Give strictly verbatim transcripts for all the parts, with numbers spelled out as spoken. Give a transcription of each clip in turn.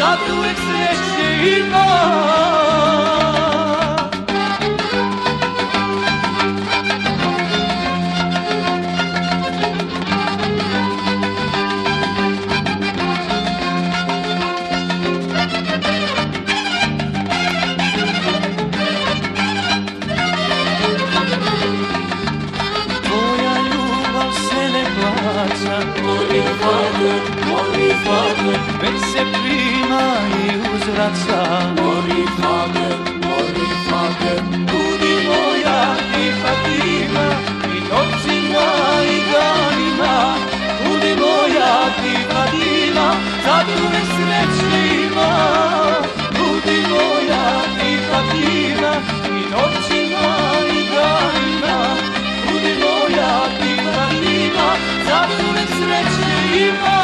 zato uvek sreće ima. Mori fată, mori fată, već se prima i uzvraća. Mori fată, mori fată, Budi moja ti Fatima, i noćima i danima. Budi moja ti Fatima, zato uvek sreće ima. Budi moja ti Fatima, i noćima i danima. Budi moja ti Fatima, zato uvek sreće ima.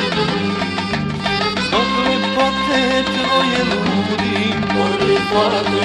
mori fată,